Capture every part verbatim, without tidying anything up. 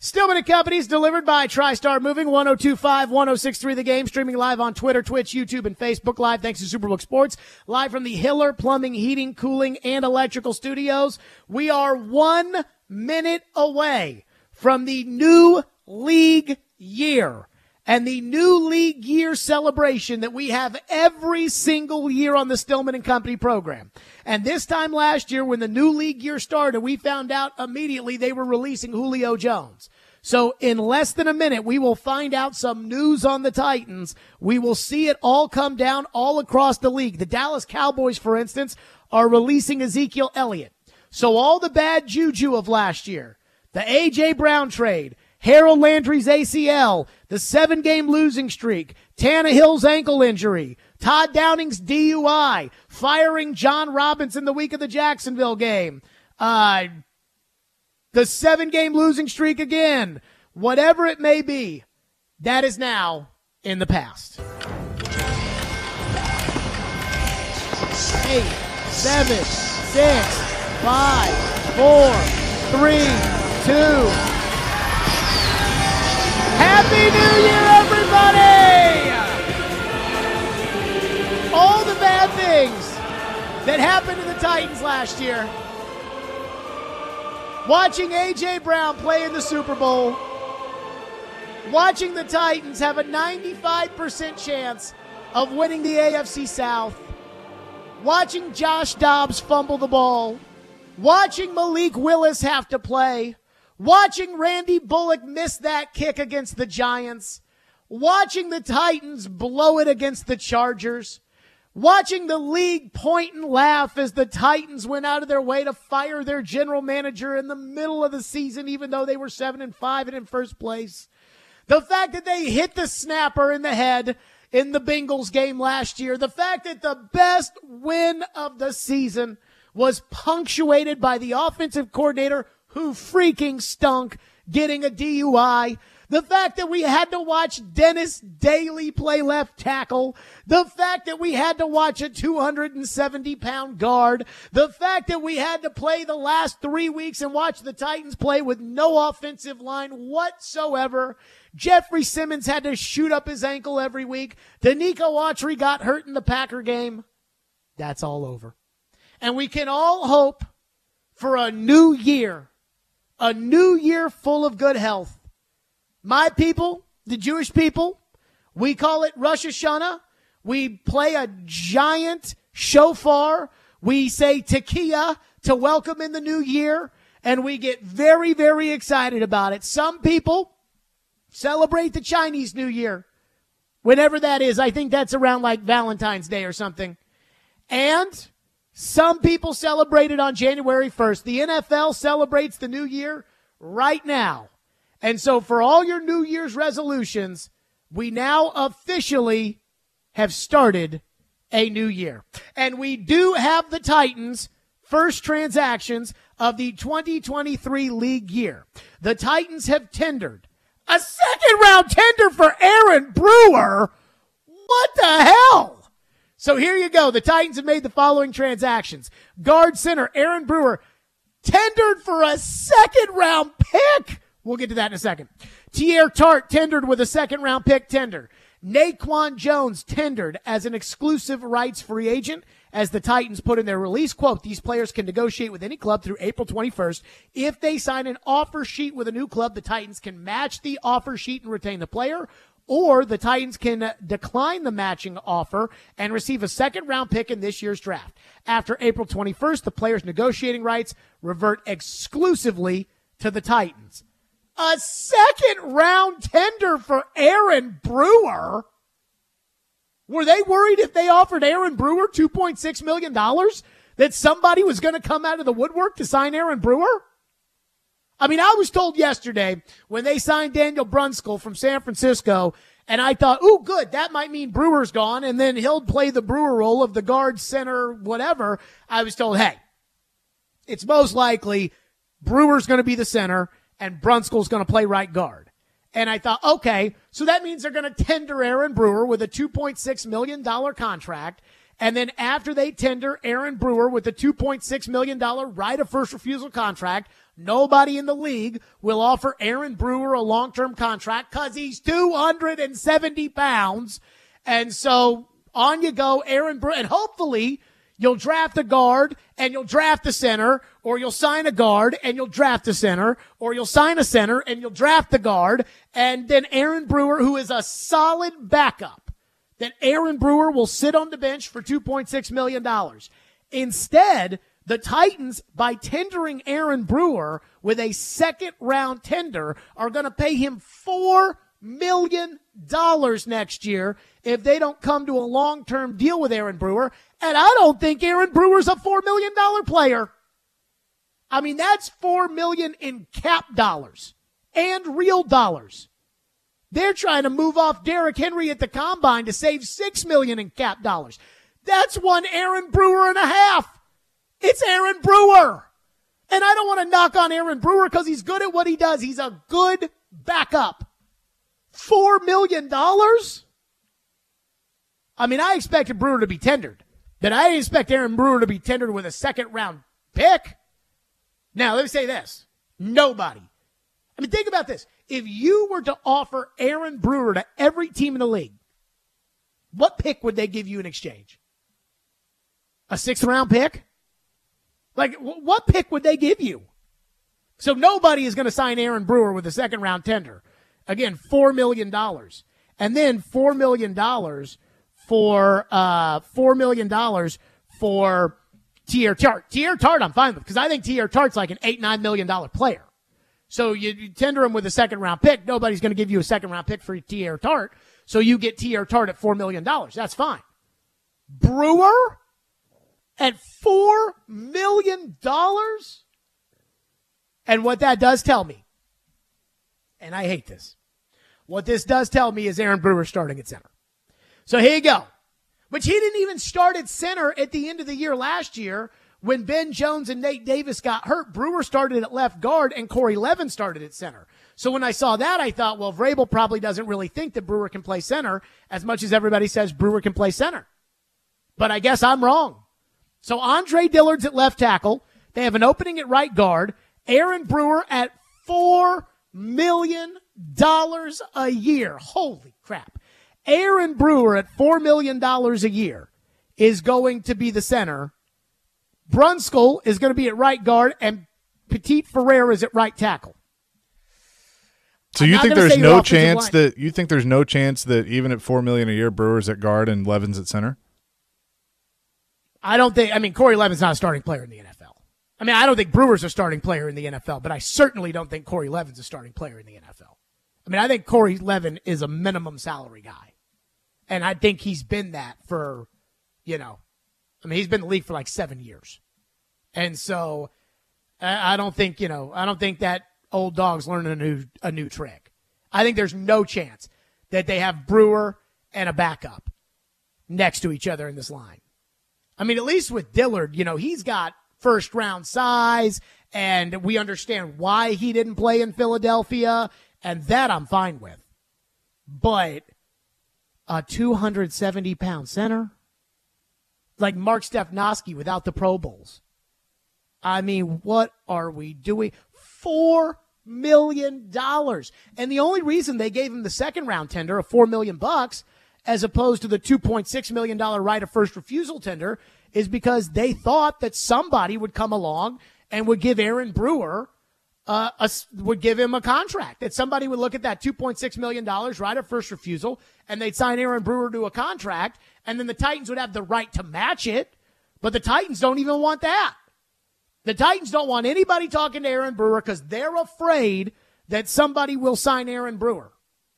Stillman and Company's delivered by TriStar Moving, one oh two point five, one oh six point three The Game, streaming live on Twitter, Twitch, YouTube, and Facebook Live, thanks to Superbook Sports. Live from the Hiller Plumbing, Heating, Cooling, and Electrical Studios. We are one minute away from the new league year. And the new league year celebration that we have every single year on the Stillman and Company program. And this time last year, when the new league year started, we found out immediately they were releasing Julio Jones. So in less than a minute, we will find out some news on the Titans. We will see it all come down all across the league. The Dallas Cowboys, for instance, are releasing Ezekiel Elliott. So all the bad juju of last year, the A J. Brown trade, Harold Landry's A C L, the seven-game losing streak, Tannehill's ankle injury, Todd Downing's D U I, firing John Robinson the week of the Jacksonville game, uh, the seven-game losing streak again, whatever it may be, that is now in the past. Eight, seven, six, five, four, three, two, Happy New Year, everybody! All the bad things that happened to the Titans last year. Watching A J. Brown play in the Super Bowl. Watching the Titans have a ninety-five percent chance of winning the A F C South. Watching Josh Dobbs fumble the ball. Watching Malik Willis have to play. Watching Randy Bullock miss that kick against the Giants. Watching the Titans blow it against the Chargers. Watching the league point and laugh as the Titans went out of their way to fire their general manager in the middle of the season, even though they were seven and five and in first place. The fact that they hit the snapper in the head in the Bengals game last year. The fact that the best win of the season was punctuated by the offensive coordinator who freaking stunk, getting a D U I. The fact that we had to watch Dennis Daly play left tackle. The fact that we had to watch a two hundred seventy pound guard. The fact that we had to play the last three weeks and watch the Titans play with no offensive line whatsoever. Jeffrey Simmons had to shoot up his ankle every week. Danico Autry got hurt in the Packer game. That's all over. And we can all hope for a new year. A new year full of good health. My people, the Jewish people, we call it Rosh Hashanah. We play a giant shofar. We say tekiah to welcome in the new year, and we get very, very excited about it. Some people celebrate the Chinese New Year, whenever that is. I think that's around like Valentine's Day or something. And some people celebrate it on January first. The N F L celebrates the new year right now. And so for all your New Year's resolutions, we now officially have started a new year. And we do have the Titans' first transactions of the twenty twenty-three league year. The Titans have tendered a second-round tender for Aaron Brewer. What the hell? So here you go. The Titans have made the following transactions. Guard center Aaron Brewer tendered for a second-round pick. We'll get to that in a second. Tier Tart tendered with a second-round pick tender. Naquan Jones tendered as an exclusive rights free agent. As the Titans put in their release, quote, these players can negotiate with any club through April twenty-first. If they sign an offer sheet with a new club, the Titans can match the offer sheet and retain the player. Or the Titans can decline the matching offer and receive a second-round pick in this year's draft. After April twenty-first, the players' negotiating rights revert exclusively to the Titans. A second-round tender for Aaron Brewer? Were they worried if they offered Aaron Brewer two point six million dollars that somebody was going to come out of the woodwork to sign Aaron Brewer? I mean, I was told yesterday when they signed Daniel Brunskill from San Francisco, and I thought, ooh, good, that might mean Brewer's gone, and then he'll play the Brewer role of the guard, center, whatever. I was told, hey, it's most likely Brewer's going to be the center, and Brunskill's going to play right guard. And I thought, okay, so that means they're going to tender Aaron Brewer with a two point six million dollars contract, And then after they tender Aaron Brewer with a two point six million dollars right of first refusal contract, nobody in the league will offer Aaron Brewer a long-term contract because he's two hundred seventy pounds. And so on you go, Aaron Brewer. And hopefully you'll draft a guard and you'll draft a center, or you'll sign a guard and you'll draft a center, or you'll sign a center and you'll draft the guard. And then Aaron Brewer, who is a solid backup, that Aaron Brewer will sit on the bench for two point six million dollars. Instead, the Titans, by tendering Aaron Brewer with a second-round tender, are going to pay him four million dollars next year if they don't come to a long-term deal with Aaron Brewer. And I don't think Aaron Brewer's a four million dollars player. I mean, that's four million dollars in cap dollars and real dollars. They're trying to move off Derrick Henry at the combine to save six million dollars in cap dollars. That's one Aaron Brewer and a half. It's Aaron Brewer. And I don't want to knock on Aaron Brewer because he's good at what he does. He's a good backup. Four million dollars? I mean, I expected Brewer to be tendered. But I didn't expect Aaron Brewer to be tendered with a second round pick. Now, let me say this. Nobody. I mean, think about this. If you were to offer Aaron Brewer to every team in the league, what pick would they give you in exchange? A sixth round pick? Like, what pick would they give you? So nobody is going to sign Aaron Brewer with a second round tender. Again, four million dollars. And then four million dollars for, uh, four million dollars for Teair Tart. Teair Tart I'm fine with, because I think Teair Tart's like an eight, nine million dollars player. So you, you tender him with a second round pick. Nobody's going to give you a second round pick for Teair Tart. So you get Teair Tart at four million dollars. That's fine. Brewer at four million dollars? And what that does tell me, and I hate this, what this does tell me is Aaron Brewer starting at center. So here you go. Which he didn't even start at center at the end of the year last year when Ben Jones and Nate Davis got hurt. Brewer started at left guard and Corey Levin started at center. So when I saw that, I thought, well, Vrabel probably doesn't really think that Brewer can play center as much as everybody says Brewer can play center. But I guess I'm wrong. So Andre Dillard's at left tackle. They have an opening at right guard. Aaron Brewer at four million dollars a year. Holy crap. Aaron Brewer at four million dollars a year is going to be the center. Brunskill is going to be at right guard, and Petit Ferrer is at right tackle. So you think there's no chance that you think there's no chance that even at four million dollars a year, Brewer's at guard and Levin's at center? I don't think. I mean, Corey Levin's not a starting player in the N F L. I mean, I don't think Brewer's a starting player in the N F L, but I certainly don't think Corey Levin's a starting player in the N F L. I mean, I think Corey Levin is a minimum salary guy. And I think he's been that for, you know, I mean, he's been in the league for like seven years. And so I don't think, you know, I don't think that old dog's learning a new, a new trick. I think there's no chance that they have Brewer and a backup next to each other in this line. I mean, at least with Dillard, you know, he's got first round size and we understand why he didn't play in Philadelphia, and that I'm fine with. But a two hundred seventy pound center? Like Mark Stepnoski without the Pro Bowls. I mean, what are we doing? Four million dollars. And the only reason they gave him the second round tender of four million bucks as opposed to the two point six million dollars right of first refusal tender is because they thought that somebody would come along and would give Aaron Brewer Uh, a, would give him a contract, that somebody would look at that two point six million dollars right of first refusal and they'd sign Aaron Brewer to a contract, and then the Titans would have the right to match it. But the Titans don't even want that. The Titans don't want anybody talking to Aaron Brewer because they're afraid that somebody will sign Aaron Brewer.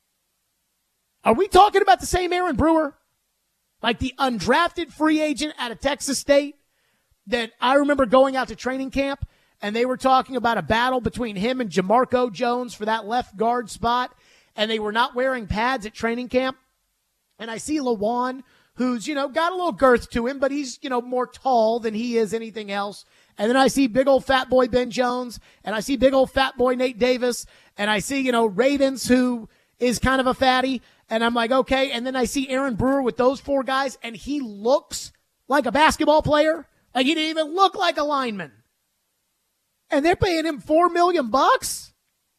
Are we talking about the same Aaron Brewer? Like the undrafted free agent out of Texas State that I remember going out to training camp and they were talking about a battle between him and Jamarco Jones for that left guard spot, and they were not wearing pads at training camp. And I see Lawan, who's, you know, got a little girth to him, but he's, you know, more tall than he is anything else. And then I see big old fat boy Ben Jones, and I see big old fat boy Nate Davis, and I see, you know, Ravens, who is kind of a fatty, and I'm like, okay. And then I see Aaron Brewer with those four guys, and he looks like a basketball player. Like he didn't even look like a lineman. And they're paying him four million bucks?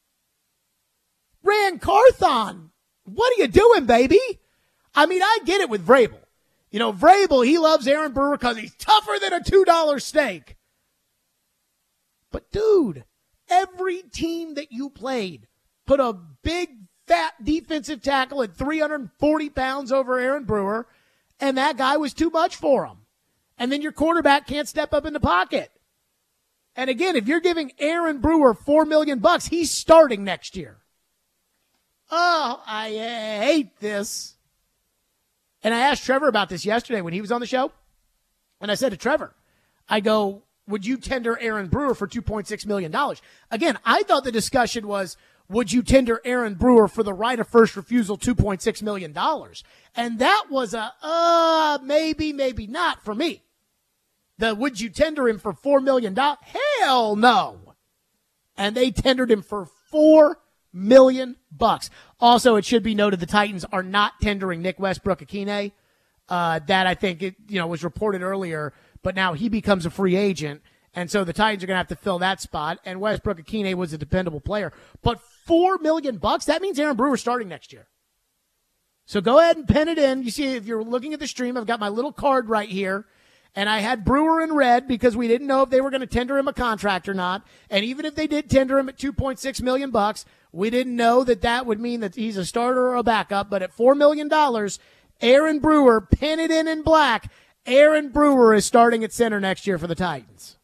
Ran Carthon, what are you doing, baby? I mean, I get it with Vrabel. You know, Vrabel, he loves Aaron Brewer because he's tougher than a two dollar steak. But, dude, every team that you played put a big, fat defensive tackle at three hundred forty pounds over Aaron Brewer, and that guy was too much for him. And then your quarterback can't step up in the pocket. And again, if you're giving Aaron Brewer four million bucks, he's starting next year. Oh, I uh, hate this. And I asked Trevor about this yesterday when he was on the show. And I said to Trevor, I go, would you tender Aaron Brewer for two point six million dollars? Again, I thought the discussion was, would you tender Aaron Brewer for the right of first refusal, two point six million dollars? And that was a, uh, maybe, maybe not for me. The would you tender him for four million dollars? Hell no. And they tendered him for four million bucks. Also, it should be noted the Titans are not tendering Nick Westbrook-Akine. Uh, that I think it, you know, was reported earlier, but now he becomes a free agent. And so the Titans are going to have to fill that spot. And Westbrook-Akine was a dependable player. But four million bucks, that means Aaron Brewer starting next year. So go ahead and pen it in. You see, if you're looking at the stream, I've got my little card right here. And I had Brewer in red because we didn't know if they were going to tender him a contract or not. And even if they did tender him at two point six million bucks, we didn't know that that would mean that he's a starter or a backup. But at four million dollars, Aaron Brewer, pen it in in black, Aaron Brewer is starting at center next year for the Titans.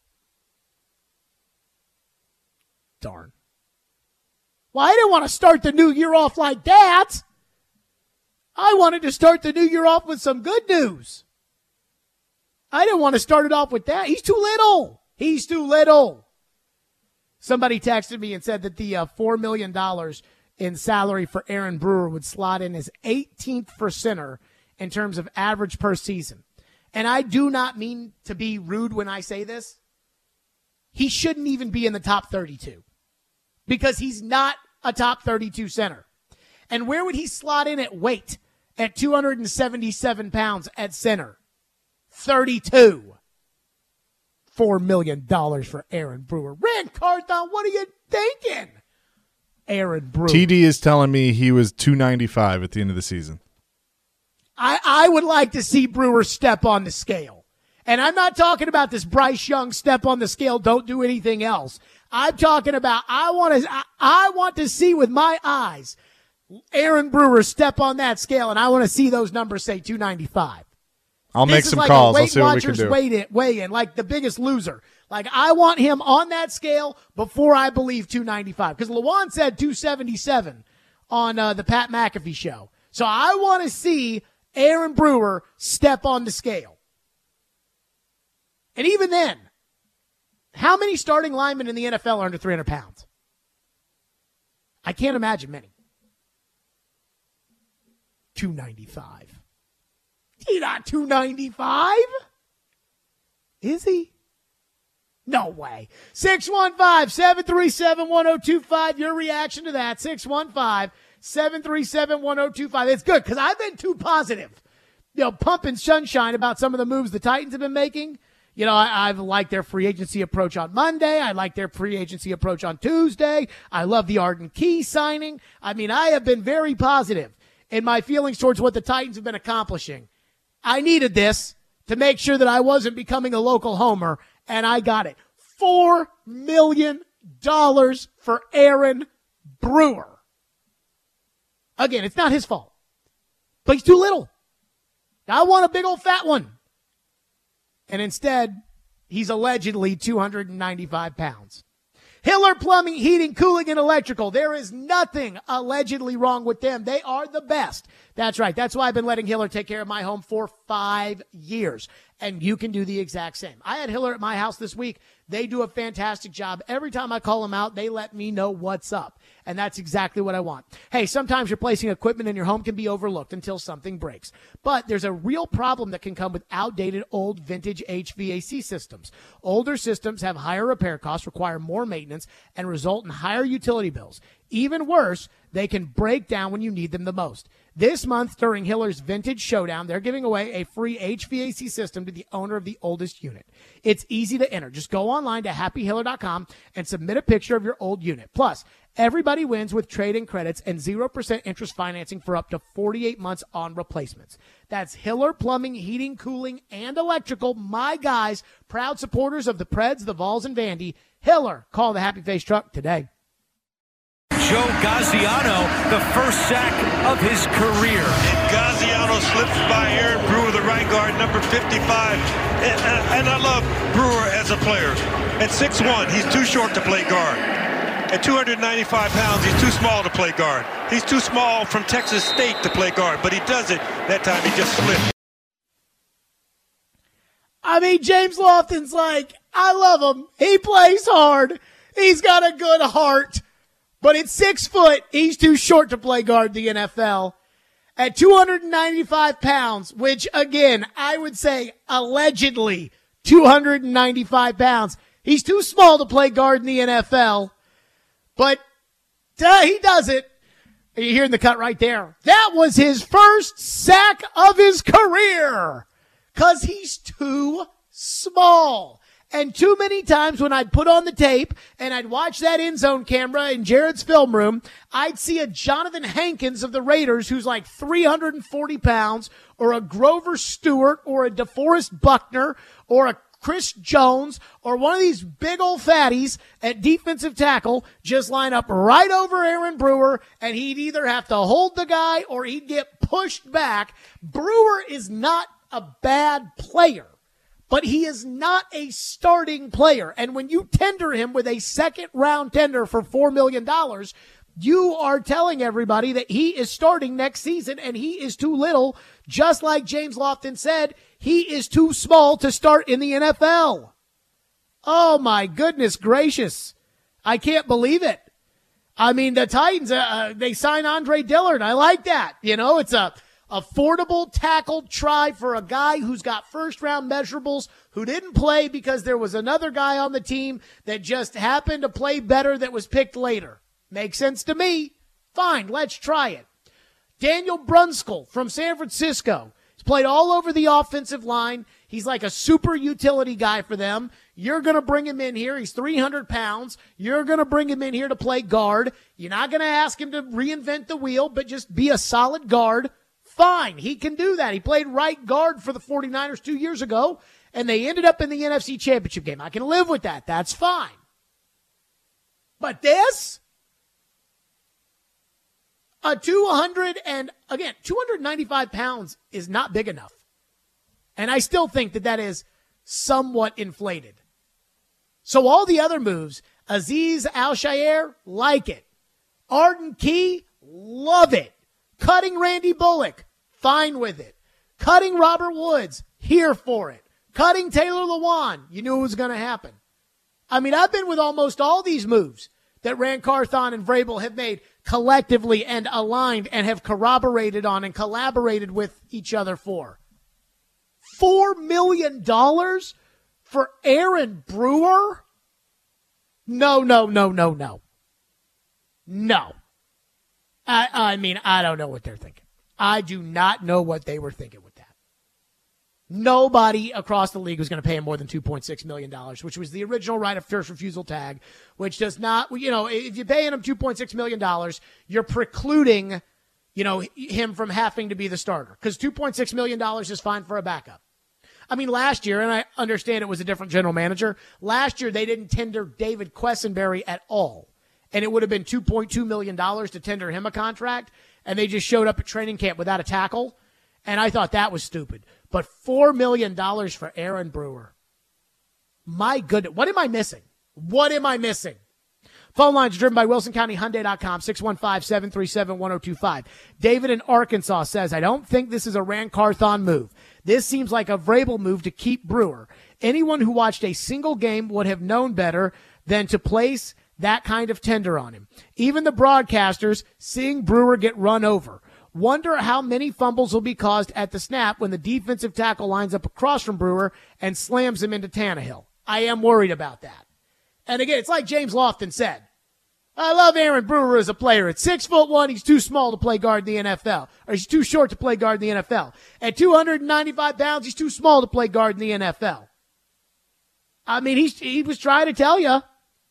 Darn. Well, I didn't want to start the new year off like that. I wanted to start the new year off with some good news. I didn't want to start it off with that. He's too little. He's too little. Somebody texted me and said that the uh, four million dollars in salary for Aaron Brewer would slot in as eighteenth for center in terms of average per season. And I do not mean to be rude when I say this. He shouldn't even be in the top thirty-two because he's not a top thirty-two center. And where would he slot in at weight at two hundred seventy-seven pounds at center? thirty-two. four million dollars for Aaron Brewer. Rand Carthon, what are you thinking? Aaron Brewer. T D is telling me he was two ninety-five at the end of the season. I, I would like to see Brewer step on the scale. And I'm not talking about this Bryce Young step on the scale, don't do anything else. I'm talking about I want to I, I want to see with my eyes Aaron Brewer step on that scale, and I want to see those numbers say two ninety-five. I'll this make some like calls. I'll see what we can do. Weigh in, weigh in, like the Biggest Loser. Like, I want him on that scale before I believe two ninety-five. Because Lawan said two seventy-seven on uh, the Pat McAfee show. So I want to see Aaron Brewer step on the scale. And even then, how many starting linemen in the N F L are under three hundred pounds? I can't imagine many. two ninety-five. He's not two ninety-five. Is he? No way. six one five, seven three seven, one oh two five. Your reaction to that. six one five, seven three seven, one oh two five. It's good because I've been too positive. You know, pumping sunshine about some of the moves the Titans have been making. You know, I, I've liked their free agency approach on Monday. I like their free agency approach on Tuesday. I love the Arden Key signing. I mean, I have been very positive in my feelings towards what the Titans have been accomplishing. I needed this to make sure that I wasn't becoming a local homer, and I got it. Four million dollars for Aaron Brewer. Again, it's not his fault, but he's too little. I want a big old fat one. And instead, he's allegedly two hundred ninety-five pounds. Hiller Plumbing, Heating, Cooling, and Electrical. There is nothing allegedly wrong with them. They are the best. That's right. That's why I've been letting Hiller take care of my home for five years. And you can do the exact same. I had Hiller at my house this week. They do a fantastic job. Every time I call them out, they let me know what's up. And that's exactly what I want. Hey, sometimes replacing equipment in your home can be overlooked until something breaks. But there's a real problem that can come with outdated, old, vintage H V A C systems. Older systems have higher repair costs, require more maintenance, and result in higher utility bills. Even worse, they can break down when you need them the most. This month, during Hiller's Vintage Showdown, they're giving away a free H V A C system to the owner of the oldest unit. It's easy to enter. Just go online to happy hiller dot com and submit a picture of your old unit. Plus, everybody wins with trade-in credits and zero percent interest financing for up to forty-eight months on replacements. That's Hiller Plumbing, Heating, Cooling, and Electrical. My guys, proud supporters of the Preds, the Vols, and Vandy. Hiller, call the Happy Face Truck today. Joe Gaziano, the first sack of his career. And Gaziano slips by Aaron Brewer, the right guard, number fifty-five. And, and, and I love Brewer as a player. At six one, he's too short to play guard. At two hundred ninety-five pounds, he's too small to play guard. He's too small from Texas State to play guard, but he does it. That time he just slipped. I mean, James Lofton's like, I love him. He plays hard. He's got a good heart. But at six foot, he's too short to play guard in the N F L. At two hundred ninety-five pounds, which, again, I would say allegedly two hundred ninety-five pounds, he's too small to play guard in the N F L. But uh, he does it. You're hearing the cut right there. That was his first sack of his career because he's too small. And too many times when I'd put on the tape and I'd watch that end zone camera in Jared's film room, I'd see a Jonathan Hankins of the Raiders who's like three hundred forty pounds, or a Grover Stewart, or a DeForest Buckner, or a Chris Jones, or one of these big old fatties at defensive tackle just line up right over Aaron Brewer, and he'd either have to hold the guy or he'd get pushed back. Brewer is not a bad player, but he is not a starting player. And when you tender him with a second round tender for four million dollars, you are telling everybody that he is starting next season, and he is too little. Just like James Lofton said, he is too small to start in the N F L. Oh my goodness gracious. I can't believe it. I mean, the Titans, uh, they sign Andre Dillard. I like that. You know, it's a affordable tackle try for a guy who's got first-round measurables, who didn't play because there was another guy on the team that just happened to play better that was picked later. Makes sense to me. Fine, let's try it. Daniel Brunskill from San Francisco. He's played all over the offensive line. He's like a super utility guy for them. You're going to bring him in here. He's three hundred pounds. You're going to bring him in here to play guard. You're not going to ask him to reinvent the wheel, but just be a solid guard. Fine, he can do that. He played right guard for the 49ers two years ago, and they ended up in the N F C Championship game. I can live with that. That's fine. But this? A two hundred and, again, two hundred ninety-five pounds is not big enough. And I still think that that is somewhat inflated. So all the other moves, Azeez Al-Shaair, like it. Arden Key, love it. Cutting Randy Bullock, fine with it. Cutting Robert Woods, here for it. Cutting Taylor Lewan, you knew it was going to happen. I mean, I've been with almost all these moves that Ran Carthon and Vrabel have made collectively and aligned and have corroborated on and collaborated with each other for. Four million dollars for Aaron Brewer? No, no, no, no, no. No. I, I mean, I don't know what they're thinking. I do not know what they were thinking with that. Nobody across the league was going to pay him more than two point six million dollars, which was the original right of first refusal tag, which does not, you know, if you're paying him two point six million dollars, you're precluding, you know, him from having to be the starter, because two point six million dollars is fine for a backup. I mean, last year, and I understand it was a different general manager, last year they didn't tender David Quessenberry at all. And it would have been two point two million dollars to tender him a contract, and they just showed up at training camp without a tackle, and I thought that was stupid. But four million dollars for Aaron Brewer. My goodness, what am I missing? What am I missing? Phone lines are driven by Wilson County Hyundai dot com, six one five, seven three seven, one oh two five. David in Arkansas says, I don't think this is a Ran Carthon move. This seems like a Vrabel move to keep Brewer. Anyone who watched a single game would have known better than to place that kind of tender on him. Even the broadcasters seeing Brewer get run over. Wonder how many fumbles will be caused at the snap when the defensive tackle lines up across from Brewer and slams him into Tannehill. I am worried about that. And again, it's like James Lofton said. I love Aaron Brewer as a player. At six foot one, he's too small to play guard in the N F L. Or he's too short to play guard in the N F L. At two hundred ninety-five pounds, he's too small to play guard in the N F L. I mean, he's, he was trying to tell you.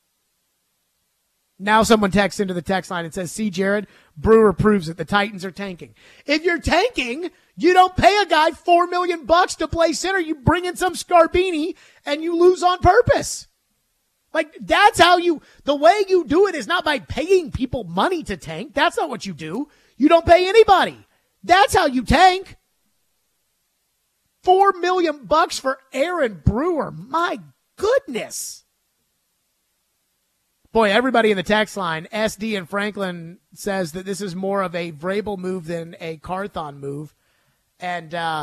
Now someone texts into the text line and says, see, Jared, Brewer proves that the Titans are tanking. If you're tanking, you don't pay a guy four million bucks to play center. You bring in some Scarbini and you lose on purpose. Like, that's how you, the way you do it is not by paying people money to tank. That's not what you do. You don't pay anybody. That's how you tank. Four million bucks for Aaron Brewer. My goodness. Boy, everybody in the text line, S D and Franklin says that this is more of a Vrabel move than a Carthon move. And, uh,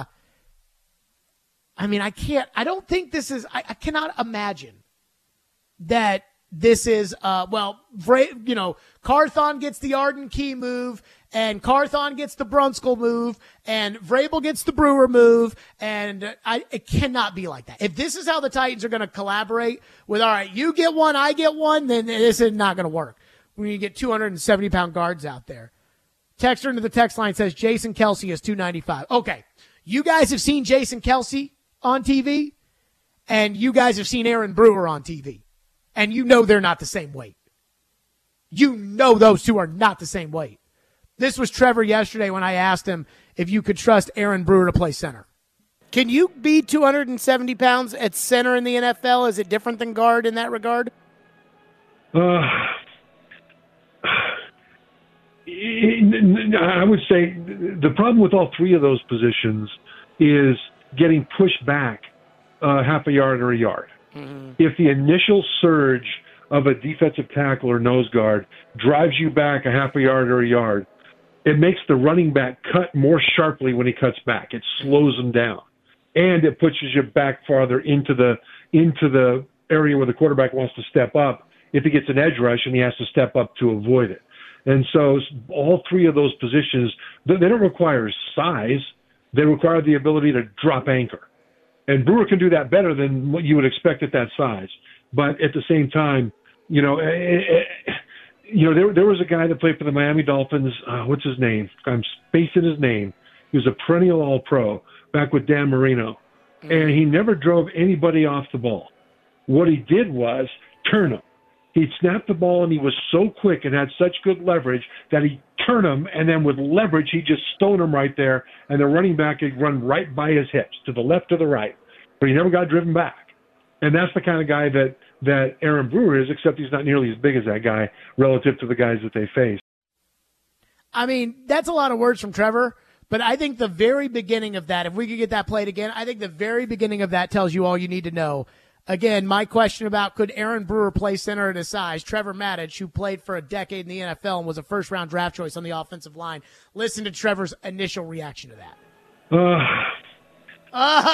I mean, I can't, I don't think this is, I, I cannot imagine that this is, uh, well, Vra- you know, Carthon gets the Arden Key move, and Carthon gets the Brunskill move, and Vrabel gets the Brewer move, and I, it cannot be like that. If this is how the Titans are going to collaborate with, all right, you get one, I get one, then this is not going to work. When you get two hundred seventy pound guards out there. Texter into the text line says Jason Kelce is two ninety-five. Okay, you guys have seen Jason Kelce on T V, and you guys have seen Aaron Brewer on T V. And you know they're not the same weight. You know those two are not the same weight. This was Trevor yesterday when I asked him if you could trust Aaron Brewer to play center. Can you be two hundred seventy pounds at center in the N F L? Is it different than guard in that regard? Uh, I would say the problem with all three of those positions is getting pushed back uh, half a yard or a yard. Mm-hmm. If the initial surge of a defensive tackle or nose guard drives you back a half a yard or a yard, it makes the running back cut more sharply when he cuts back. It slows him down, and it pushes you back farther into the into the area where the quarterback wants to step up if he gets an edge rush and he has to step up to avoid it. And so all three of those positions, they don't require size. They require the ability to drop anchor. And Brewer can do that better than what you would expect at that size. But at the same time, you know, it, it, you know, there there was a guy that played for the Miami Dolphins. Uh, what's his name? I'm spacing his name. He was a perennial All-Pro back with Dan Marino, mm-hmm. and he never drove anybody off the ball. What he did was turn him. He'd snap the ball, and he was so quick and had such good leverage that he'd turn him, and then with leverage, he'd just stone him right there, and the running back would run right by his hips, to the left or the right. But he never got driven back. And that's the kind of guy that, that Aaron Brewer is, except he's not nearly as big as that guy relative to the guys that they face. I mean, that's a lot of words from Trevor, but I think the very beginning of that, if we could get that played again, I think the very beginning of that tells you all you need to know. Again, my question about could Aaron Brewer play center at his size, Trevor Maddich, who played for a decade in the N F L and was a first-round draft choice on the offensive line. Listen to Trevor's initial reaction to that. Uh,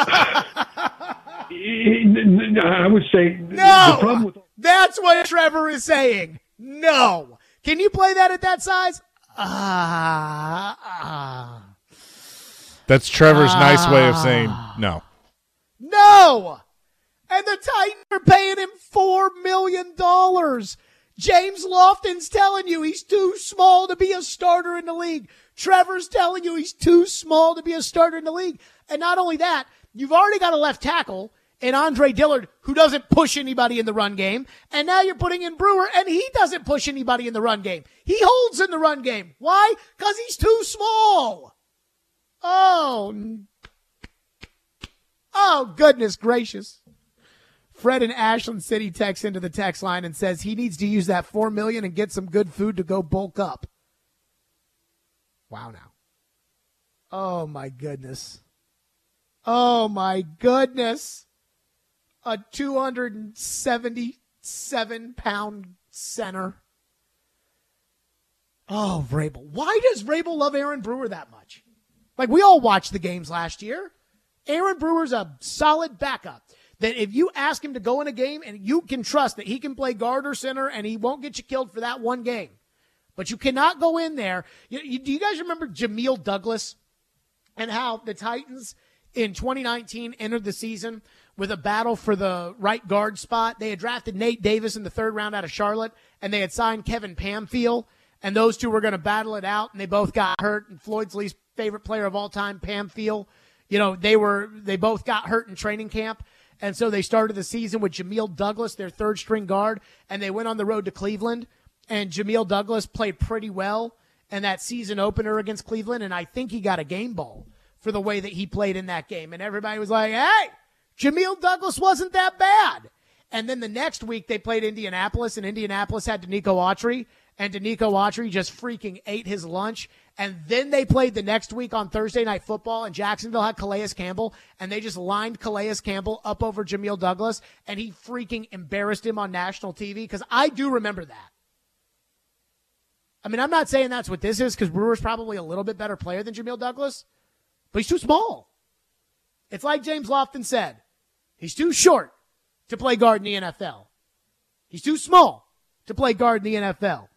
I would say no. The problem with- That's what Trevor is saying. No. Can you play that at that size? Ah. Uh, uh, That's Trevor's uh, nice way of saying no. No. And the Titans are paying him four million dollars. James Lofton's telling you he's too small to be a starter in the league. Trevor's telling you he's too small to be a starter in the league. And not only that, you've already got a left tackle in Andre Dillard who doesn't push anybody in the run game. And now you're putting in Brewer, and he doesn't push anybody in the run game. He holds in the run game. Why? Because he's too small. Oh. Oh, goodness gracious. Fred in Ashland City texts into the text line and says he needs to use that four million dollars and get some good food to go bulk up. Wow now. Oh, my goodness. Oh, my goodness. A two hundred seventy-seven pound center. Oh, Vrabel. Why does Vrabel love Aaron Brewer that much? Like, we all watched the games last year. Aaron Brewer's a solid backup. That if you ask him to go in a game and you can trust that he can play guard or center and he won't get you killed for that one game. But you cannot go in there. You, you, do you guys remember Jameel Douglas and how the Titans in twenty nineteen entered the season with a battle for the right guard spot. They had drafted Nate Davis in the third round out of Charlotte, and they had signed Kevin Pamphile, and those two were going to battle it out, and they both got hurt. And Floyd's least favorite player of all time, Pamphile, you know, they were they both got hurt in training camp, and so they started the season with Jamil Douglas, their third-string guard, and they went on the road to Cleveland, and Jamil Douglas played pretty well in that season opener against Cleveland, and I think he got a game ball for the way that he played in that game. And everybody was like, hey, Jamil Douglas wasn't that bad. And then the next week they played Indianapolis, and Indianapolis had Danico Autry, and Danico Autry just freaking ate his lunch. And then they played the next week on Thursday Night Football, and Jacksonville had Calais Campbell, and they just lined Calais Campbell up over Jamil Douglas, and he freaking embarrassed him on national T V, because I do remember that. I mean, I'm not saying that's what this is, because Brewer's probably a little bit better player than Jamil Douglas, but he's too small. It's like James Lofton said. He's too short to play guard in the N F L. He's too small to play guard in the N F L.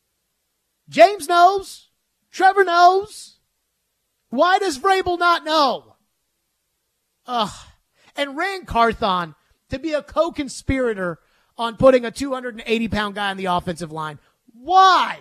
James knows. Trevor knows. Why does Vrabel not know? Ugh. And Rand Carthon to be a co-conspirator on putting a two hundred eighty pound guy on the offensive line. Why?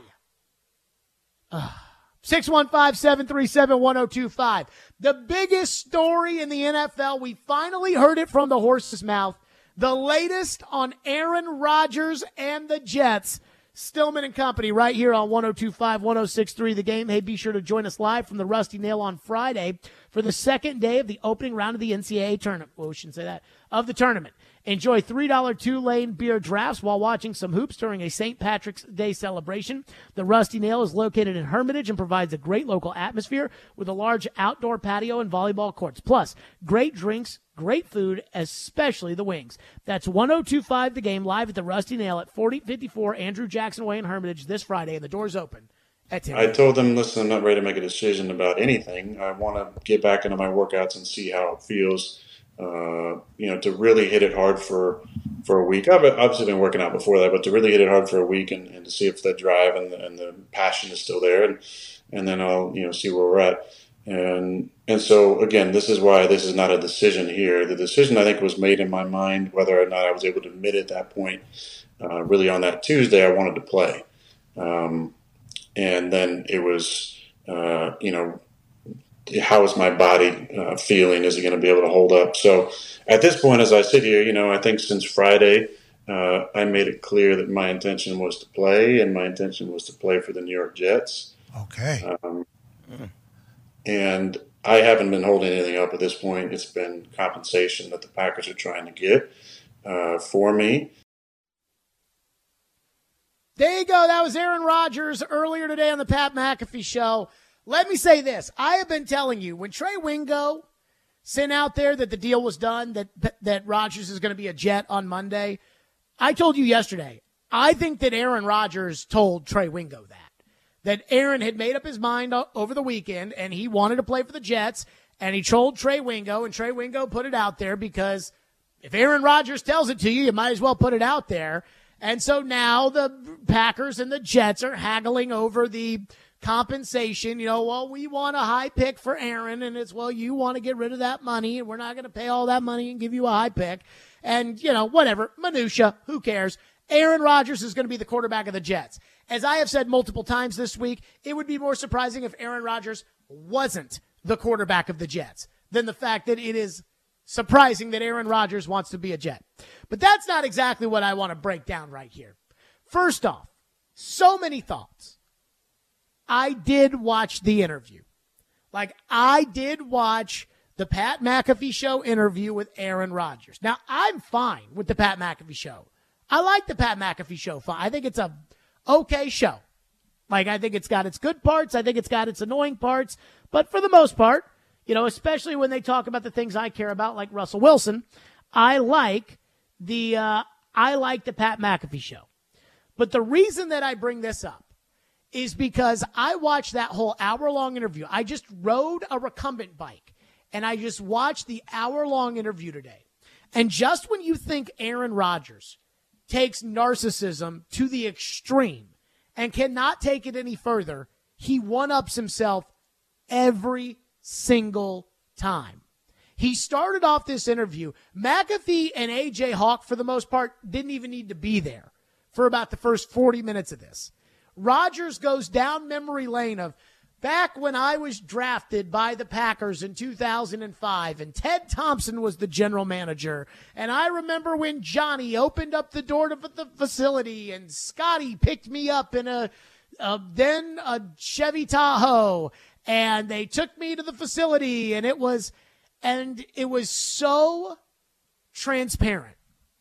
Ugh. six one five, seven three seven, one oh two five. The biggest story in the N F L, we finally heard it from the horse's mouth. The latest on Aaron Rodgers and the Jets. Stillman and Company right here on one oh two five, one oh six three The Game. Hey, be sure to join us live from the Rusty Nail on Friday for the second day of the opening round of the N C double A tournament. Well, we shouldn't say that. Of the tournament. Enjoy three dollar two-lane beer drafts while watching some hoops during a Saint Patrick's Day celebration. The Rusty Nail is located in Hermitage and provides a great local atmosphere with a large outdoor patio and volleyball courts. Plus, great drinks, great food, especially the wings. That's one oh two five The Game, live at the Rusty Nail at forty fifty-four Andrew Jackson Way in Hermitage this Friday, and the doors open at ten. I told them, listen, I'm not ready to make a decision about anything. I want to get back into my workouts and see how it feels. Uh, you know, to really hit it hard for for a week. I've obviously been working out before that, but to really hit it hard for a week and, and to see if the drive and the, and the passion is still there, and and then I'll you know see where we're at. And and so again, this is why this is not a decision here. The decision I think was made in my mind whether or not I was able to admit at that point. Uh, really, on that Tuesday, I wanted to play, um, and then it was uh, you know. How is my body uh, feeling? Is it going to be able to hold up? So at this point, as I sit here, you know, I think since Friday, uh, I made it clear that my intention was to play, and my intention was to play for the New York Jets. Okay. Um, mm. And I haven't been holding anything up at this point. It's been compensation that the Packers are trying to get uh, for me. There you go. That was Aaron Rodgers earlier today on the Pat McAfee Show. Let me say this. I have been telling you, when Trey Wingo sent out there that the deal was done, that that Rodgers is going to be a Jet on Monday, I told you yesterday, I think that Aaron Rodgers told Trey Wingo that. That Aaron had made up his mind over the weekend, and he wanted to play for the Jets, and he told Trey Wingo, and Trey Wingo put it out there because if Aaron Rodgers tells it to you, you might as well put it out there. And so now the Packers and the Jets are haggling over the compensation. You know, well, we want a high pick for Aaron, and it's, well, you want to get rid of that money, and we're not going to pay all that money and give you a high pick. And, you know, whatever, minutia, who cares? Aaron Rodgers is going to be the quarterback of the Jets. As I have said multiple times this week, it would be more surprising if Aaron Rodgers wasn't the quarterback of the Jets than the fact that it is surprising that Aaron Rodgers wants to be a Jet. But that's not exactly what I want to break down right here. First off, so many thoughts. I did watch the interview. Like, I did watch the Pat McAfee Show interview with Aaron Rodgers. Now, I'm fine with the Pat McAfee Show. I like the Pat McAfee Show. I think it's a okay show. Like, I think it's got its good parts. I think it's got its annoying parts. But for the most part, you know, especially when they talk about the things I care about, like Russell Wilson, I like the, uh, I like the Pat McAfee Show. But the reason that I bring this up is because I watched that whole hour-long interview. I just rode a recumbent bike, and I just watched the hour-long interview today. And just when you think Aaron Rodgers takes narcissism to the extreme and cannot take it any further, he one-ups himself every single time. He started off this interview. McAfee and A J Hawk, for the most part, didn't even need to be there for about the first forty minutes of this. Rodgers goes down memory lane of back when I was drafted by the Packers in two thousand five, and Ted Thompson was the general manager. And I remember when Johnny opened up the door to the facility, and Scotty picked me up in a, a then a Chevy Tahoe, and they took me to the facility, and it was, and it was so transparent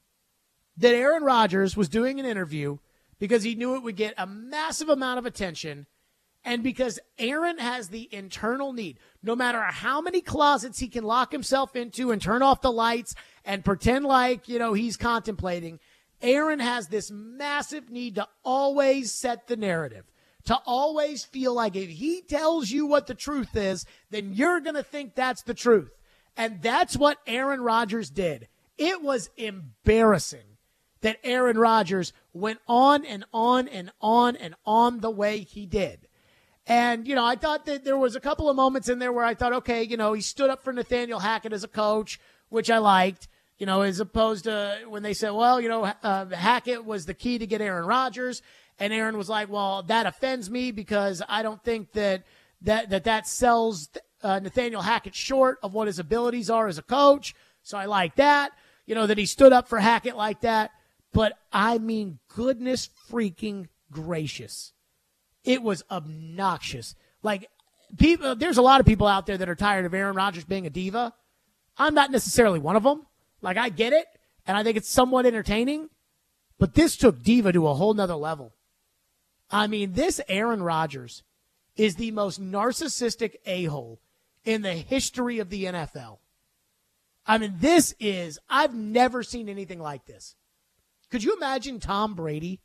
that Aaron Rodgers was doing an interview because he knew it would get a massive amount of attention. And because Aaron has the internal need, no matter how many closets he can lock himself into and turn off the lights and pretend like, you know, he's contemplating, Aaron has this massive need to always set the narrative, to always feel like if he tells you what the truth is, then you're going to think that's the truth. And that's what Aaron Rodgers did. It was embarrassing that Aaron Rodgers went on and on and on and on the way he did. And, you know, I thought that there was a couple of moments in there where I thought, okay, you know, he stood up for Nathaniel Hackett as a coach, which I liked, you know, as opposed to when they said, well, you know, uh, Hackett was the key to get Aaron Rodgers. And Aaron was like, well, that offends me because I don't think that that that, that sells uh, Nathaniel Hackett short of what his abilities are as a coach. So I like that, you know, that he stood up for Hackett like that. But I mean, goodness freaking gracious. It was obnoxious. Like, people, there's a lot of people out there that are tired of Aaron Rodgers being a diva. I'm not necessarily one of them. Like, I get it, and I think it's somewhat entertaining. But this took diva to a whole nother level. I mean, this Aaron Rodgers is the most narcissistic a-hole in the history of the N F L. I mean, this is, I've never seen anything like this. Could you imagine Tom Brady?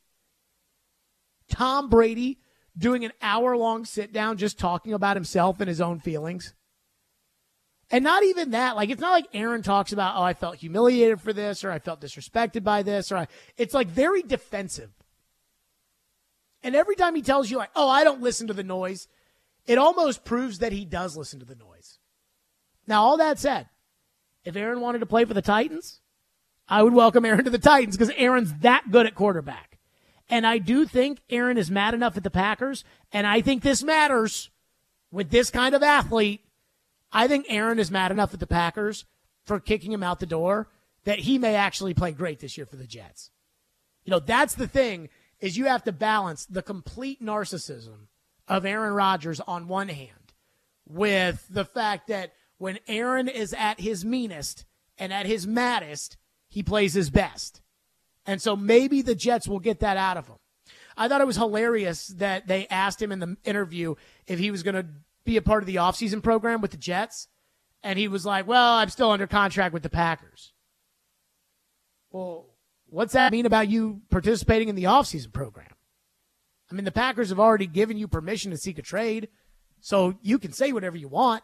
Tom Brady doing an hour-long sit-down just talking about himself and his own feelings. And not even that. Like, it's not like Aaron talks about, oh, I felt humiliated for this, or I felt disrespected by this, or I, it's like very defensive. And every time he tells you, like, oh, I don't listen to the noise, it almost proves that he does listen to the noise. Now, all that said, if Aaron wanted to play for the Titans, I would welcome Aaron to the Titans because Aaron's that good at quarterback. And I do think Aaron is mad enough at the Packers, and I think this matters with this kind of athlete. I think Aaron is mad enough at the Packers for kicking him out the door that he may actually play great this year for the Jets. You know, that's the thing, is you have to balance the complete narcissism of Aaron Rodgers on one hand with the fact that when Aaron is at his meanest and at his maddest, he plays his best. And so maybe the Jets will get that out of him. I thought it was hilarious that they asked him in the interview if he was going to be a part of the offseason program with the Jets. And he was like, well, I'm still under contract with the Packers. Well, what's that mean about you participating in the offseason program? I mean, the Packers have already given you permission to seek a trade, so you can say whatever you want.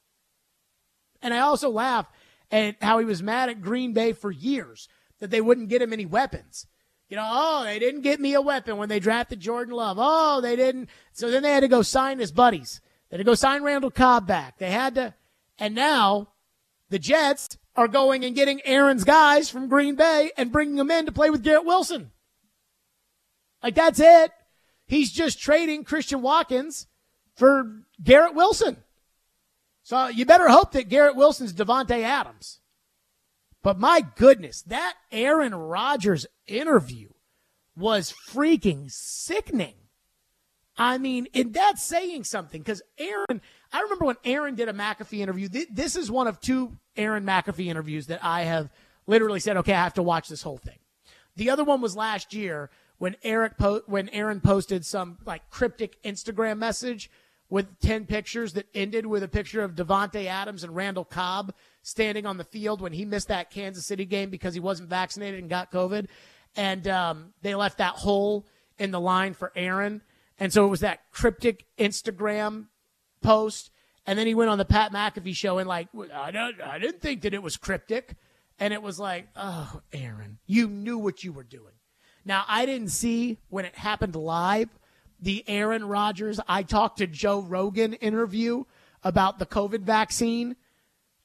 And I also laugh at how he was mad at Green Bay for years that they wouldn't get him any weapons. You know, oh, they didn't get me a weapon when they drafted Jordan Love. Oh, they didn't. So then they had to go sign his buddies. They had to go sign Randall Cobb back. They had to. And now the Jets are going and getting Aaron's guys from Green Bay and bringing them in to play with Garrett Wilson. Like, that's it. He's just trading Christian Watkins for Garrett Wilson. So you better hope that Garrett Wilson's Devontae Adams. But my goodness, that Aaron Rodgers interview was freaking sickening. I mean, and that's saying something because Aaron, I remember when Aaron did a McAfee interview. Th- this is one of two Aaron McAfee interviews that I have literally said, okay, I have to watch this whole thing. The other one was last year when Eric po- when Aaron posted some like cryptic Instagram message with ten pictures that ended with a picture of Devontae Adams and Randall Cobb standing on the field when he missed that Kansas City game because he wasn't vaccinated and got COVID. And um, they left that hole in the line for Aaron. And so it was that cryptic Instagram post. And then he went on the Pat McAfee show and like, I don't, I didn't think that it was cryptic. And it was like, oh, Aaron, you knew what you were doing. Now, I didn't see when it happened live, the Aaron Rodgers, I talked to Joe Rogan interview about the COVID vaccine.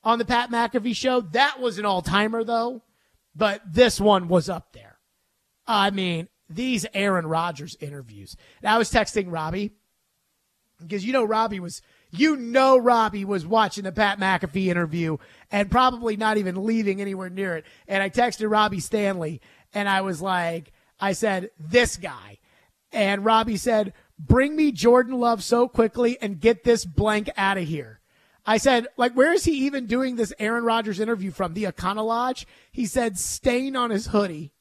on the Pat McAfee show. That was an all-timer, though, but this one was up there. I mean, these Aaron Rodgers interviews. And I was texting Robbie because, you know, Robbie was, you know, Robbie was watching the Pat McAfee interview and probably not even leaving anywhere near it. And I texted Robbie Stanley and I was like, I said, this guy. And Robbie said, bring me Jordan Love so quickly and get this blank out of here. I said, like, where is he even doing this Aaron Rodgers interview from? The Econo Lodge? He said, stain on his hoodie.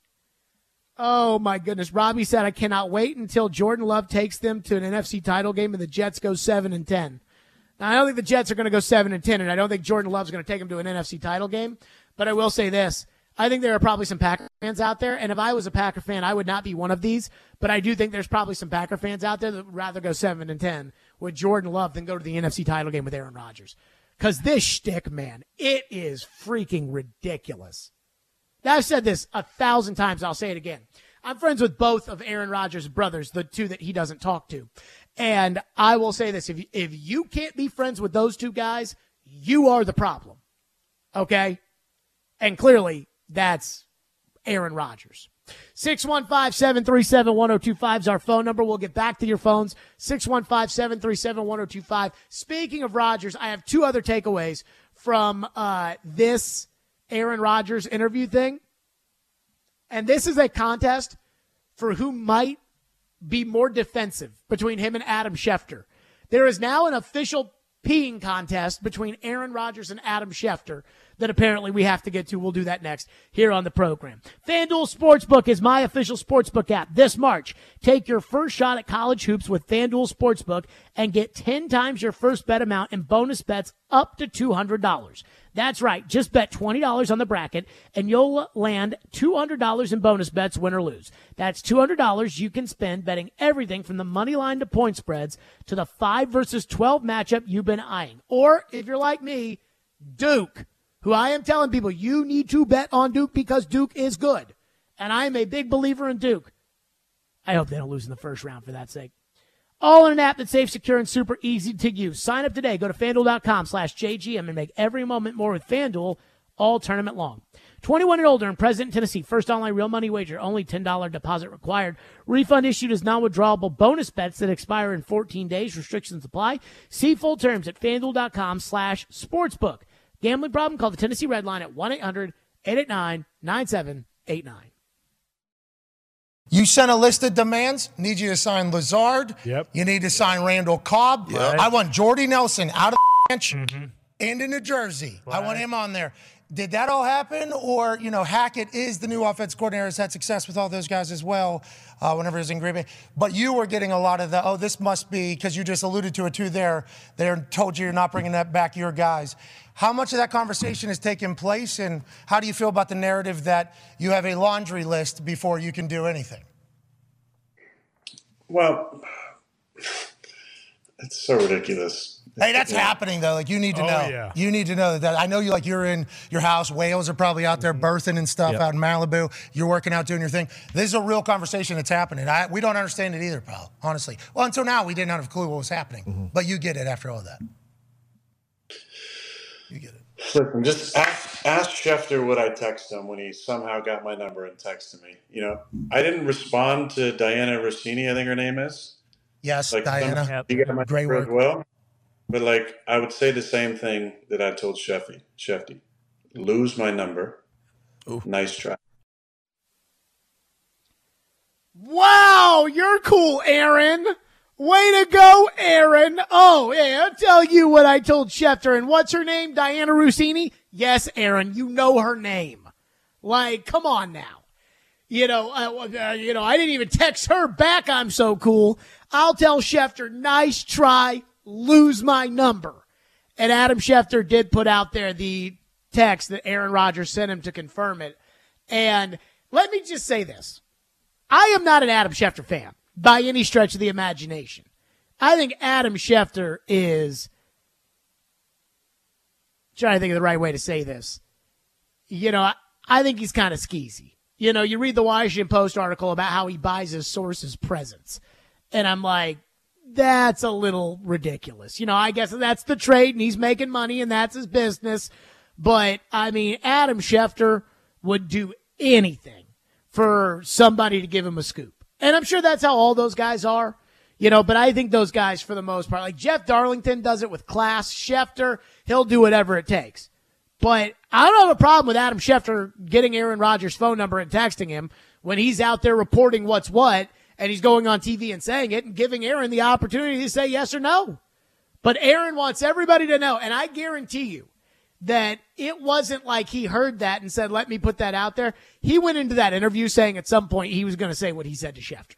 Oh, my goodness. Robbie said, I cannot wait until Jordan Love takes them to an N F C title game and the Jets go seven and ten. Now, I don't think the Jets are going to go seven and ten, and I don't think Jordan Love's going to take them to an N F C title game. But I will say this. I think there are probably some Packer fans out there, and if I was a Packer fan, I would not be one of these. But I do think there's probably some Packer fans out there that would rather go seven and ten with Jordan Love than go to the N F C title game with Aaron Rodgers. Because this shtick, man, it is freaking ridiculous. Now, I've said this a thousand times. I'll say it again. I'm friends with both of Aaron Rodgers' brothers, the two that he doesn't talk to. And I will say this. If you, if you can't be friends with those two guys, you are the problem. Okay? And clearly, that's Aaron Rodgers. six one five, seven three seven, one oh two five is our phone number. We'll get back to your phones. six one five, seven three seven, one oh two five. Speaking of Rodgers, I have two other takeaways from uh, this Aaron Rodgers interview thing. And this is a contest for who might be more defensive between him and Adam Schefter. There is now an official peeing contest between Aaron Rodgers and Adam Schefter that apparently we have to get to. We'll do that next here on the program. FanDuel Sportsbook is my official sportsbook app. This March, take your first shot at college hoops with FanDuel Sportsbook and get ten times your first bet amount in bonus bets up to two hundred dollars. That's right. Just bet twenty dollars on the bracket and you'll land two hundred dollars in bonus bets, win or lose. That's two hundred dollars you can spend betting everything from the money line to point spreads to the five versus twelve matchup you've been eyeing. Or if you're like me, Duke, who I am telling people you need to bet on Duke because Duke is good. And I am a big believer in Duke. I hope they don't lose in the first round for that sake. All in an app that's safe, secure, and super easy to use. Sign up today. Go to FanDuel.com slash JGM and make every moment more with FanDuel all tournament long. twenty-one and older in President, Tennessee. First online real money wager. Only ten dollars deposit required. Refund issued as non-withdrawable bonus bets that expire in fourteen days. Restrictions apply. See full terms at FanDuel.com slash sportsbook. Gambling problem? Call the Tennessee Red Line at one eight hundred, eight eight nine, nine seven eight nine. You sent a list of demands. Need you to sign Lazard. Yep. You need to sign Randall Cobb. Yep. I want Jordy Nelson out of the bench Mm-hmm. and in New Jersey. Right. I want him on there. Did that all happen? Or, you know, Hackett is the new offense coordinator, has had success with all those guys as well uh, whenever he was in Green Bay. But you were getting a lot of the, oh, this must be, because you just alluded to it too there, they told you you're not bringing that back your guys. How much of that conversation has taken place, and how do you feel about the narrative that you have a laundry list before you can do anything? Well, it's so ridiculous. Hey, that's yeah. happening though. Like you need to Oh, know. yeah. You need to know that. I know you like you're in your house. Whales are probably out there birthing and stuff Yep. out in Malibu. You're working out doing your thing. This is a real conversation that's happening. I, we don't understand it either, pal. Honestly. Well, until now we didn't have a clue what was happening. Mm-hmm. But you get it after all that. You get it. Listen, just ask, ask Schefter what I text him when he somehow got my number and texted me. You know, I didn't respond to Diana Rossini, I think her name is. Yes, like Diana. Some, you got my Great number work. as well. But like, I would say the same thing that I told Sheffy. Shefty, lose my number. Ooh. Nice try. Wow, you're cool, Aaron. Way to go, Aaron. Oh, yeah, I'll tell you what I told Schefter. And what's her name? Diana Rossini? Yes, Aaron, you know her name. Like, come on now. You know, uh, uh, you know, I didn't even text her back. I'm so cool. I'll tell Schefter, nice try, lose my number. And Adam Schefter did put out there the text that Aaron Rodgers sent him to confirm it. And let me just say this. I am not an Adam Schefter fan by any stretch of the imagination. I think Adam Schefter is, trying to think of the right way to say this. You know, I, I think he's kind of skeezy. You know, you read the Washington Post article about how he buys his sources presents. And I'm like, that's a little ridiculous. You know, I guess that's the trade, and he's making money, and that's his business. But, I mean, Adam Schefter would do anything for somebody to give him a scoop. And I'm sure that's how all those guys are. You know, but I think those guys, for the most part, like Jeff Darlington does it with class. Schefter, he'll do whatever it takes. But I don't have a problem with Adam Schefter getting Aaron Rodgers' phone number and texting him when he's out there reporting what's what, and he's going on T V and saying it and giving Aaron the opportunity to say yes or no. But Aaron wants everybody to know, and I guarantee you that it wasn't like he heard that and said, let me put that out there. He went into that interview saying at some point he was going to say what he said to Schefter.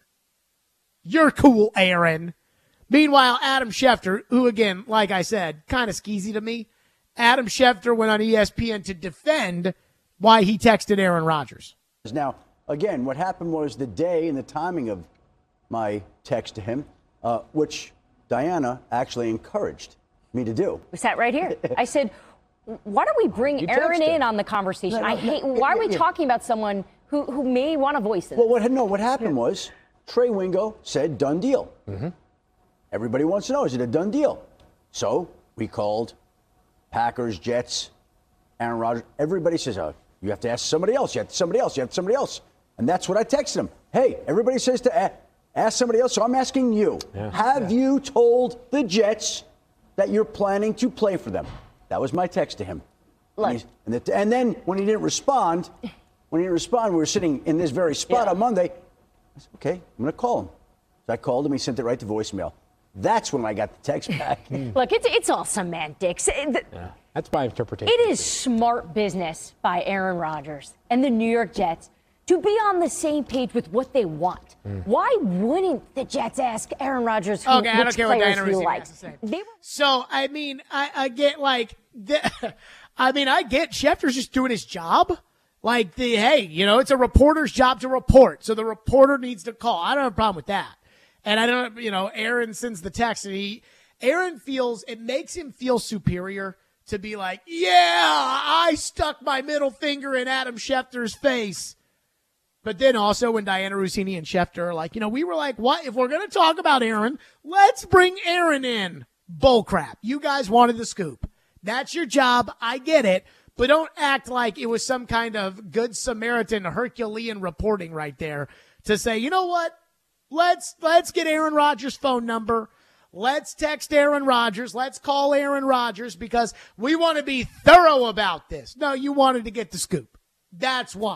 You're cool, Aaron. Meanwhile, Adam Schefter, who, again, like I said, kind of skeezy to me, Adam Schefter went on E S P N to defend why he texted Aaron Rodgers. Now, again, what happened was the day and the timing of my text to him, uh, which Diana actually encouraged me to do. We sat right here. I said, why don't we bring You Aaron texted. in on the conversation? No, no, I hate, no, why are we yeah. talking about someone who, who may want to voice it? Well, what, no, what happened was Trey Wingo said done deal. Mm-hmm. Everybody wants to know, is it a done deal? So we called Packers, Jets, Aaron Rodgers. Everybody says, oh, you have to ask somebody else. You have to somebody else. You have to somebody else. And that's what I texted him. Hey, everybody says to a- ask somebody else. So I'm asking you, yeah. have yeah. you told the Jets that you're planning to play for them? That was my text to him. And, and, the, and then when he didn't respond, when he didn't respond, we were sitting in this very spot yeah. on Monday. I said, okay, I'm going to call him. So I called him. He sent it right to voicemail. That's when I got the text back. Look, it's it's all semantics. It, yeah, that's my interpretation. It is smart business by Aaron Rodgers and the New York Jets to be on the same page with what they want. Mm. Why wouldn't the Jets ask Aaron Rodgers who, okay, I don't which care what players Diana he Russini likes? has to say. They were- so, I mean, I, I get like, the, I mean, I get Schefter's just doing his job. Like, the hey, you know, it's a reporter's job to report, so the reporter needs to call. I don't have a problem with that. And I don't, you know, Aaron sends the text, and he, Aaron feels, it makes him feel superior to be like, yeah, I stuck my middle finger in Adam Schefter's face. But then also when Diana Russini and Schefter are like, you know, we were like, what? If we're going to talk about Aaron, let's bring Aaron in. Bullcrap. You guys wanted the scoop. That's your job. I get it. But don't act like it was some kind of good Samaritan Herculean reporting right there to say, you know what? Let's let's get Aaron Rodgers' phone number. Let's text Aaron Rodgers. Let's call Aaron Rodgers because we want to be thorough about this. No, you wanted to get the scoop. That's why.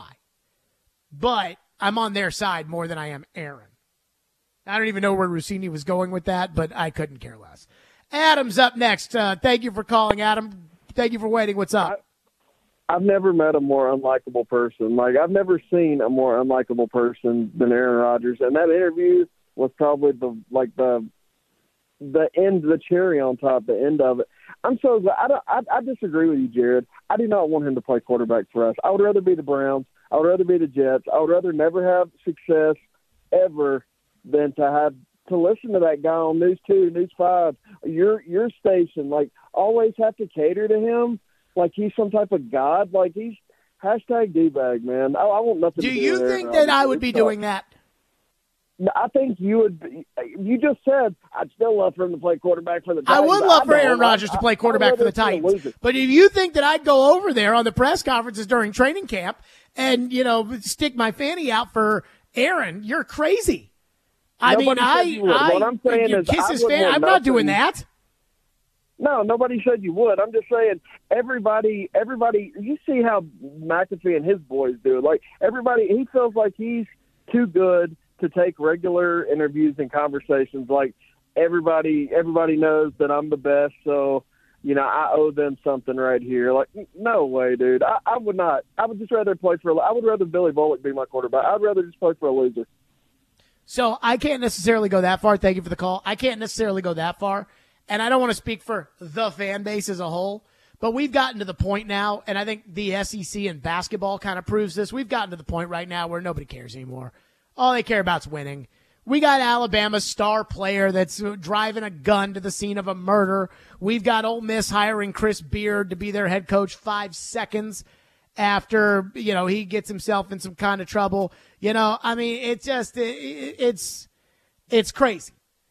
But I'm on their side more than I am Aaron. I don't even know where Russini was going with that, but I couldn't care less. Adam's up next. Uh, thank you for calling, Adam. Thank you for waiting. What's up? I, I've never met a more unlikable person. Like, I've never seen a more unlikable person than Aaron Rodgers. And that interview was probably the like the the end, the cherry on top, the end of it. I'm so glad. I, don't, I, I disagree with you, Jared. I do not want him to play quarterback for us. I would rather be the Browns. I would rather be the Jets. I would rather never have success ever than to have to listen to that guy on News two, News five, your your station. Like, always have to cater to him like he's some type of god. Like, he's hashtag D-bag, man. I, I want nothing do to do you with think Aaron that I Rodgers. would be doing that? I think you would. Be, you just said I'd still love for him to play quarterback for the Titans. I would love I for Aaron I, Rodgers to play quarterback for the Titans. But if you think that I'd go over there on the press conferences during training camp and, you know, stick my fanny out for Aaron, you're crazy. I Nobody mean, said I, you would. I, what I'm saying is kiss I his would fan. want I'm not doing nothing- that. No, nobody said you would. I'm just saying everybody, everybody, you see how McAfee and his boys do it. Like, everybody, he feels like he's too good to take regular interviews and conversations. Like, everybody, everybody knows that I'm the best, so, you know, I owe them something right here. Like, no way, dude. I, I would not. I would just rather play for, a, I would rather Billy Bullock be my quarterback. I'd rather just play for a loser. So I can't necessarily go that far. Thank you for the call. I can't necessarily go that far. And I don't want to speak for the fan base as a whole, but we've gotten to the point now, and I think the S E C and basketball kind of proves this. We've gotten to the point right now where nobody cares anymore. All they care about is winning. We got Alabama's star player that's driving a gun to the scene of a murder. We've got Ole Miss hiring Chris Beard to be their head coach five seconds after, you know, he gets himself in some kind of trouble. You know, I mean, it's just, it, it's, it's crazy.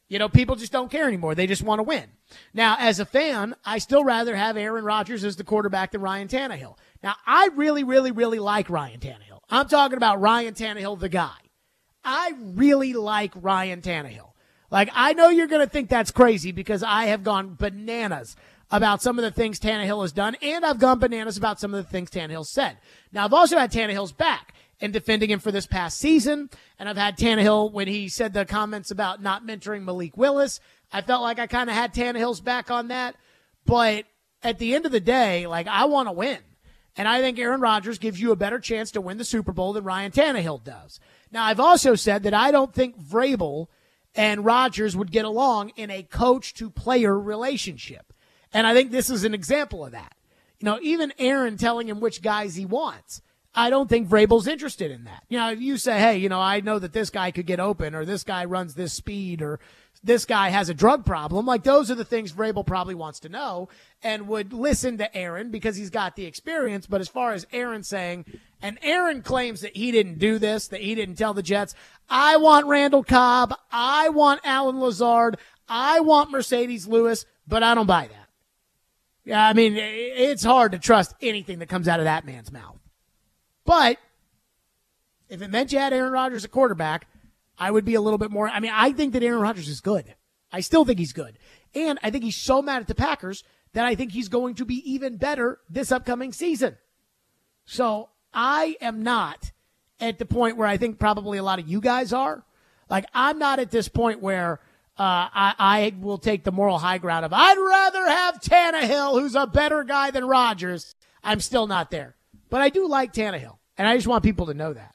You know, people just don't care anymore. They just want to win. Now, as a fan, I still rather have Aaron Rodgers as the quarterback than Ryan Tannehill. Now, I really, really, really like Ryan Tannehill. I'm talking about Ryan Tannehill, the guy. I really like Ryan Tannehill. Like, I know you're going to think that's crazy because I have gone bananas about some of the things Tannehill has done, and I've gone bananas about some of the things Tannehill said. Now, I've also had Tannehill's back in defending him for this past season, and I've had Tannehill when he said the comments about not mentoring Malik Willis. I felt like I kind of had Tannehill's back on that, but at the end of the day, like, I want to win, and I think Aaron Rodgers gives you a better chance to win the Super Bowl than Ryan Tannehill does. Now, I've also said that I don't think Vrabel and Rodgers would get along in a coach-to-player relationship. And I think this is an example of that. You know, even Aaron telling him which guys he wants, I don't think Vrabel's interested in that. You know, if you say, hey, you know, I know that this guy could get open, or this guy runs this speed, or this guy has a drug problem, like those are the things Vrabel probably wants to know and would listen to Aaron because he's got the experience. But as far as Aaron saying, and Aaron claims that he didn't do this, that he didn't tell the Jets, I want Randall Cobb, I want Alan Lazard, I want Mercedes Lewis, but I don't buy that. Yeah, I mean, it's hard to trust anything that comes out of that man's mouth. But if it meant you had Aaron Rodgers at quarterback, I would be a little bit more. I mean, I think that Aaron Rodgers is good. I still think he's good. And I think he's so mad at the Packers that I think he's going to be even better this upcoming season. So I am not at the point where I think probably a lot of you guys are. Like, I'm not at this point where Uh, I, I will take the moral high ground of I'd rather have Tannehill, who's a better guy than Rodgers. I'm still not there. But I do like Tannehill, and I just want people to know that.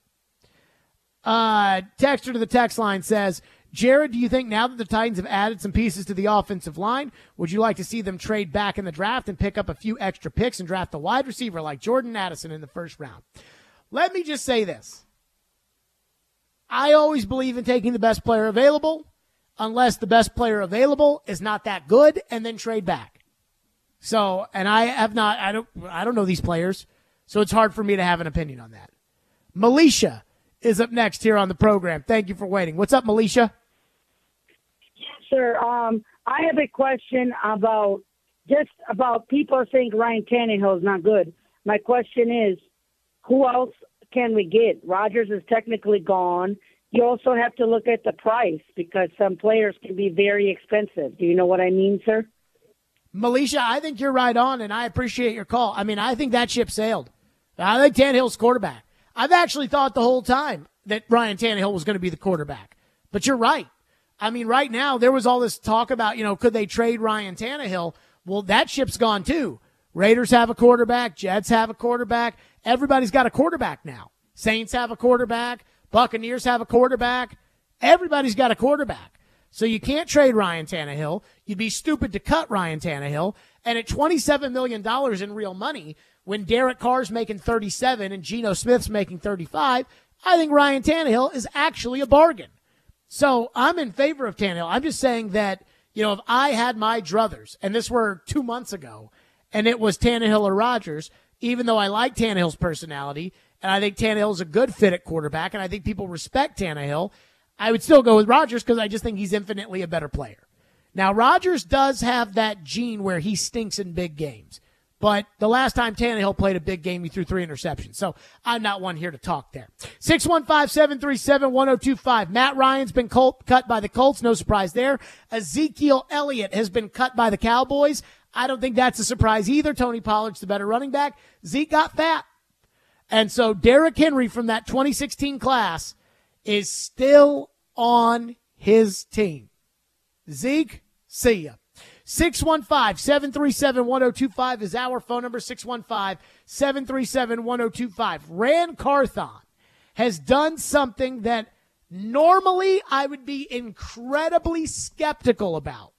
Uh, texter to the text line says, Jared, do you think now that the Titans have added some pieces to the offensive line, would you like to see them trade back in the draft and pick up a few extra picks and draft a wide receiver like Jordan Addison in the first round? Let me just say this. I always believe in taking the best player available, unless the best player available is not that good, and then trade back. So, and I have not, I don't, I don't know these players, so it's hard for me to have an opinion on that. Melisha is up next here on the program. Thank you for waiting. What's up, Melisha? Sir, um, I have a question about just about people think Ryan Tannehill is not good. My question is, who else can we get? Rodgers is technically gone. You also have to look at the price because some players can be very expensive. Do you know what I mean, sir? Melisha, I think you're right on, and I appreciate your call. I mean, I think that ship sailed. I think Tannehill's quarterback. I've actually thought the whole time that Ryan Tannehill was going to be the quarterback. But you're right. I mean, right now, there was all this talk about, you know, could they trade Ryan Tannehill? Well, that ship's gone too. Raiders have a quarterback. Jets have a quarterback. Everybody's got a quarterback now. Saints have a quarterback. Buccaneers have a quarterback. Everybody's got a quarterback. So you can't trade Ryan Tannehill. You'd be stupid to cut Ryan Tannehill. And at twenty-seven million dollars in real money, when Derek Carr's making thirty-seven and Geno Smith's making thirty-five, I think Ryan Tannehill is actually a bargain. So I'm in favor of Tannehill. I'm just saying that, you know, if I had my druthers, and this were two months ago, and it was Tannehill or Rodgers, even though I like Tannehill's personality, and I think Tannehill's a good fit at quarterback, and I think people respect Tannehill, I would still go with Rodgers because I just think he's infinitely a better player. Now, Rodgers does have that gene where he stinks in big games. But the last time Tannehill played a big game, he threw three interceptions. So I'm not one here to talk there. six one five, seven three seven, one oh two five. Matt Ryan's been Colt, cut by the Colts. No surprise there. Ezekiel Elliott has been cut by the Cowboys. I don't think that's a surprise either. Tony Pollard's the better running back. Zeke got fat. And so Derrick Henry from that twenty sixteen class is still on his team. Zeke, see ya. six one five, seven three seven, one oh two five is our phone number, six one five, seven three seven, one oh two five. Ran Carthon has done something that normally I would be incredibly skeptical about.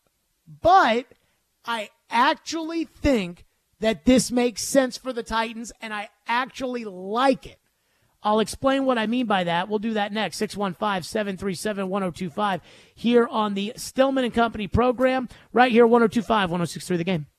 But I actually think that this makes sense for the Titans, and I actually like it. I'll explain what I mean by that. We'll do that next. six one five, seven three seven, one oh two five here on the Stillman and Company program, right here, one oh two five, one oh six three The Game.